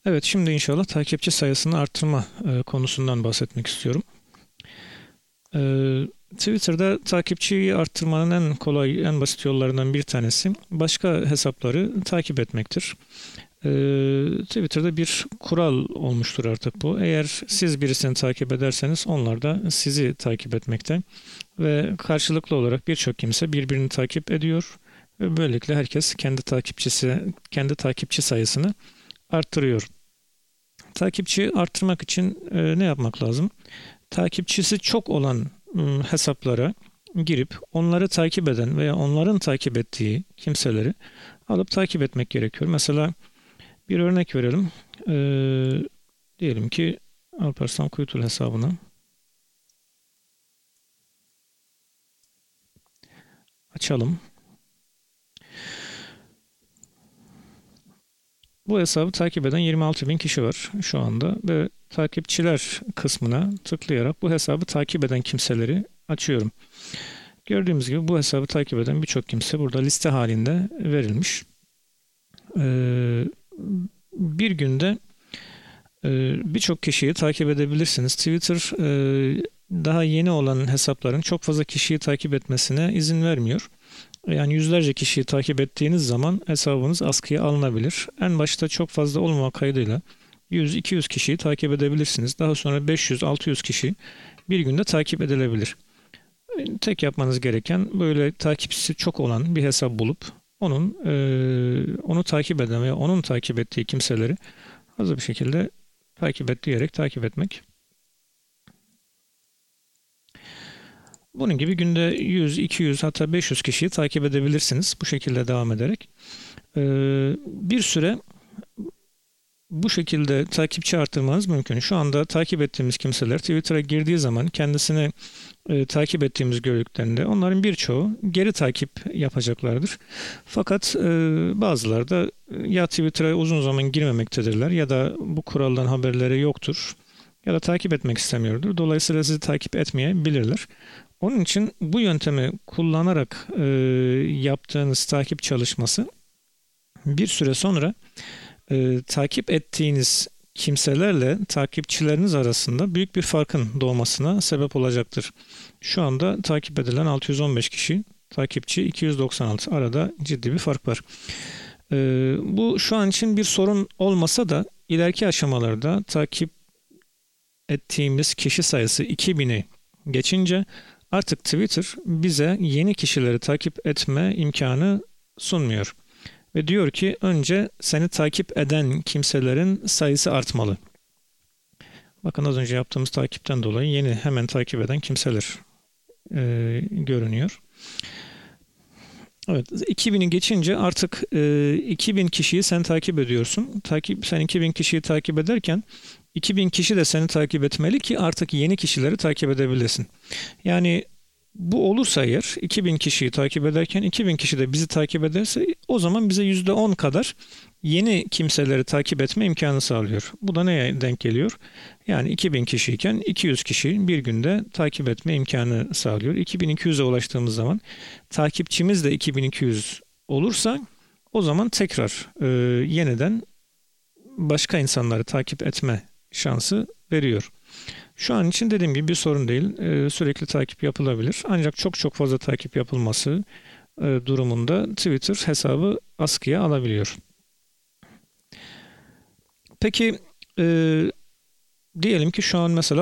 Evet, şimdi inşallah takipçi sayısını arttırma konusundan bahsetmek istiyorum. E, Twitter'da takipçiyi arttırmanın en kolay, en basit yollarından bir tanesi başka hesapları takip etmektir. Twitter'da bir kural olmuştur artık bu. Eğer siz birisini takip ederseniz onlar da sizi takip etmekte ve karşılıklı olarak birçok kimse birbirini takip ediyor ve böylelikle herkes kendi takipçi sayısını arttırıyor. Takipçi arttırmak için ne yapmak lazım? Takipçisi çok olan hesaplara girip onları takip eden veya onların takip ettiği kimseleri alıp takip etmek gerekiyor. Mesela bir örnek verelim. Diyelim ki Alparslan Kuytul hesabını açalım. Bu hesabı takip eden 26 bin kişi var şu anda ve takipçiler kısmına tıklayarak bu hesabı takip eden kimseleri açıyorum. Gördüğümüz gibi bu hesabı takip eden birçok kimse burada liste halinde verilmiş. Bir günde birçok kişiyi takip edebilirsiniz. Twitter daha yeni olan hesapların çok fazla kişiyi takip etmesine izin vermiyor. Yani yüzlerce kişiyi takip ettiğiniz zaman hesabınız askıya alınabilir. En başta çok fazla olmama kaydıyla 100-200 kişiyi takip edebilirsiniz. Daha sonra 500-600 kişi bir günde takip edilebilir. Tek yapmanız gereken böyle takipçisi çok olan bir hesap bulup onu takip eden veya onun takip ettiği kimseleri hızlı bir şekilde takip et diyerek takip etmek. Bunun gibi günde 100, 200 hatta 500 kişiyi takip edebilirsiniz bu şekilde devam ederek. Bir süre bu şekilde takipçi artırmanız mümkün. Şu anda takip ettiğimiz kimseler Twitter'a girdiği zaman kendisini takip ettiğimiz gördüklerinde onların birçoğu geri takip yapacaklardır. Fakat bazıları da ya Twitter'a uzun zaman girmemektedirler ya da bu kuraldan haberleri yoktur ya da takip etmek istemiyordur. Dolayısıyla sizi takip etmeyebilirler. Onun için bu yöntemi kullanarak yaptığınız takip çalışması bir süre sonra takip ettiğiniz kimselerle takipçileriniz arasında büyük bir farkın doğmasına sebep olacaktır. Şu anda takip edilen 615 kişi, takipçi 296. Arada ciddi bir fark var. Bu şu an için bir sorun olmasa da ileriki aşamalarda takip ettiğimiz kişi sayısı 2000'i geçince artık Twitter bize yeni kişileri takip etme imkanı sunmuyor. Ve diyor ki önce seni takip eden kimselerin sayısı artmalı. Bakın az önce yaptığımız takipten dolayı yeni hemen takip eden kimseler görünüyor. Evet, 2000'i geçince artık 2000 kişiyi sen takip ediyorsun. Sen 2000 kişiyi takip ederken 2000 kişi de seni takip etmeli ki artık yeni kişileri takip edebilesin. Yani bu olursa eğer 2000 kişiyi takip ederken 2000 kişi de bizi takip ederse o zaman bize %10 kadar yeni kimseleri takip etme imkanı sağlıyor. Bu da neye denk geliyor? Yani 2000 kişiyken 200 kişi bir günde takip etme imkanı sağlıyor. 2200'e ulaştığımız zaman takipçimiz de 2200 olursa o zaman tekrar yeniden başka insanları takip etme şansı veriyor. Şu an için dediğim gibi bir sorun değil. Sürekli takip yapılabilir. Ancak çok fazla takip yapılması durumunda Twitter hesabı askıya alabiliyor. Peki e, diyelim ki şu an mesela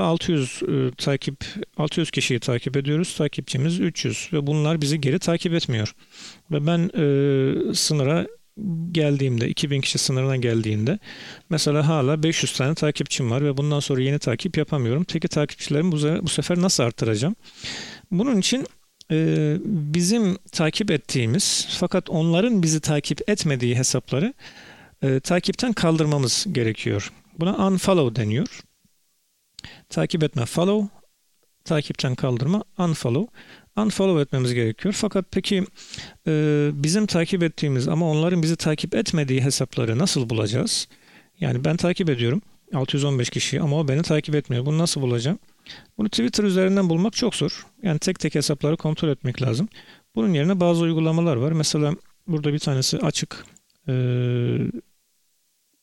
600 kişiyi takip ediyoruz. Takipçimiz 300 ve bunlar bizi geri takip etmiyor. Ve ben sınıra geldiğimde 2000 kişi sınırına geldiğinde mesela hala 500 tane takipçim var ve bundan sonra yeni takip yapamıyorum. Peki takipçilerimi bu sefer nasıl arttıracağım? Bunun için bizim takip ettiğimiz fakat onların bizi takip etmediği hesapları takipten kaldırmamız gerekiyor. Buna unfollow deniyor. Takip etme follow, takipten kaldırma unfollow. Unfollow etmemiz gerekiyor. Fakat peki bizim takip ettiğimiz ama onların bizi takip etmediği hesapları nasıl bulacağız? Yani ben takip ediyorum 615 kişiyi ama o beni takip etmiyor. Bunu nasıl bulacağım? Bunu Twitter üzerinden bulmak çok zor. Yani tek tek hesapları kontrol etmek lazım. Bunun yerine bazı uygulamalar var. Mesela burada bir tanesi açık.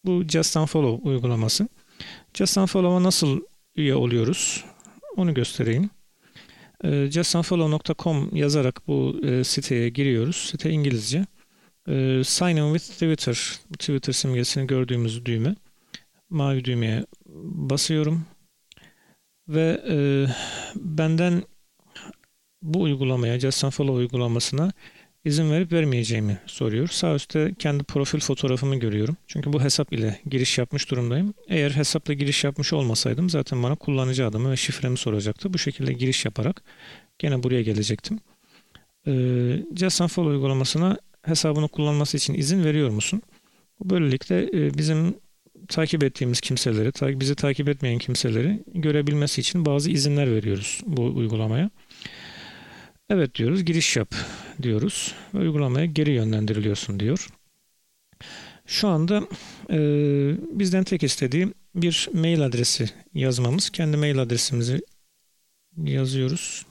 Bu Just Unfollow uygulaması. Just Unfollow'a nasıl üye oluyoruz? Onu göstereyim. Justunfollow.com yazarak bu siteye giriyoruz. Site İngilizce. Sign in with Twitter. Twitter simgesini gördüğümüz düğme. Mavi düğmeye basıyorum. Ve benden bu uygulamaya, Just Unfollow uygulamasına izin verip vermeyeceğimi soruyor. Sağ üstte kendi profil fotoğrafımı görüyorum. Çünkü bu hesap ile giriş yapmış durumdayım. Eğer hesapla giriş yapmış olmasaydım zaten bana kullanıcı adımı ve şifremi soracaktı. Bu şekilde giriş yaparak gene buraya gelecektim. Just Unfollow uygulamasına hesabını kullanması için izin veriyor musun? Böylelikle bizim takip ettiğimiz kimseleri, bizi takip etmeyen kimseleri görebilmesi için bazı izinler veriyoruz bu uygulamaya. Evet diyoruz, giriş yap diyoruz ve uygulamaya geri yönlendiriliyorsun diyor. Şu anda bizden tek istediği bir mail adresi yazmamız. Kendi mail adresimizi yazıyoruz.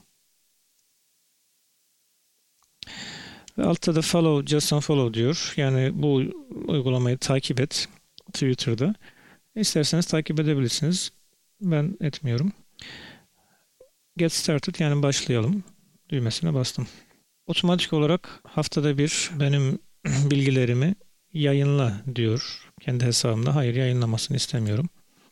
Ve altta da follow, just unfollow diyor. Yani bu uygulamayı takip et Twitter'da. İsterseniz takip edebilirsiniz. Ben etmiyorum. Get started yani başlayalım düğmesine bastım. Otomatik olarak haftada bir benim bilgilerimi yayınla diyor kendi hesabımda. Hayır, yayınlamasını istemiyorum.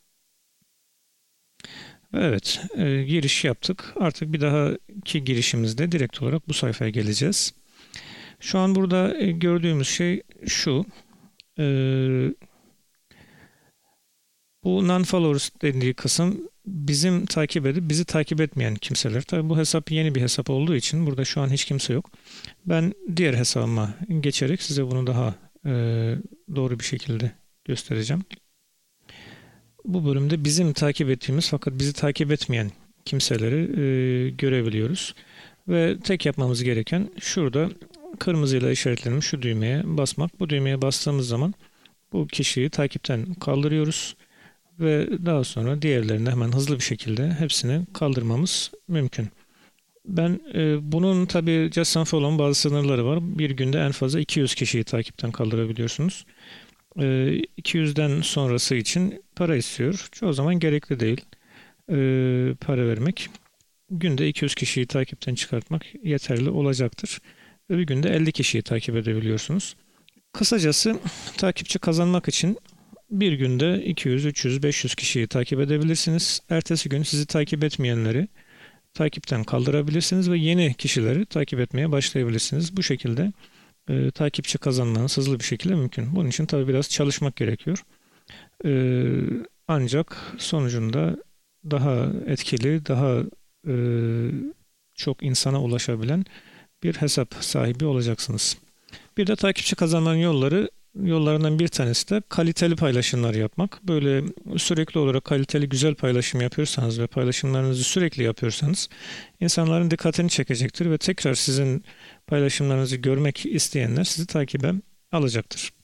Evet, giriş yaptık. Artık bir dahaki girişimizde direkt olarak bu sayfaya geleceğiz. Şu an burada gördüğümüz şey şu. E, Bu non-followers dediği kısım bizim takip edip bizi takip etmeyen kimseler. Tabii bu hesap yeni bir hesap olduğu için burada şu an hiç kimse yok. Ben diğer hesabıma geçerek size bunu daha doğru bir şekilde göstereceğim. Bu bölümde bizim takip ettiğimiz fakat bizi takip etmeyen kimseleri görebiliyoruz. Ve tek yapmamız gereken şurada kırmızıyla işaretlenmiş şu düğmeye basmak. Bu düğmeye bastığımız zaman bu kişiyi takipten kaldırıyoruz. Ve daha sonra diğerlerini hemen hızlı bir şekilde hepsini kaldırmamız mümkün. Ben bunun tabi Just Unfollow'un bazı sınırları var. Bir günde en fazla 200 kişiyi takipten kaldırabiliyorsunuz. 200'den sonrası için para istiyor. Çoğu zaman gerekli değil para vermek. Günde 200 kişiyi takipten çıkartmak yeterli olacaktır. Ve bir günde 50 kişiyi takip edebiliyorsunuz. Kısacası takipçi kazanmak için bir günde 200, 300, 500 kişiyi takip edebilirsiniz. Ertesi gün sizi takip etmeyenleri takipten kaldırabilirsiniz ve yeni kişileri takip etmeye başlayabilirsiniz. Bu şekilde takipçi kazanmanız hızlı bir şekilde mümkün. Bunun için tabii biraz çalışmak gerekiyor. Ancak sonucunda daha etkili, daha e, çok insana ulaşabilen bir hesap sahibi olacaksınız. Bir de takipçi kazanmanın yollarından bir tanesi de kaliteli paylaşımlar yapmak. Böyle sürekli olarak kaliteli güzel paylaşım yapıyorsanız ve paylaşımlarınızı sürekli yapıyorsanız insanların dikkatini çekecektir ve tekrar sizin paylaşımlarınızı görmek isteyenler sizi takibe alacaktır.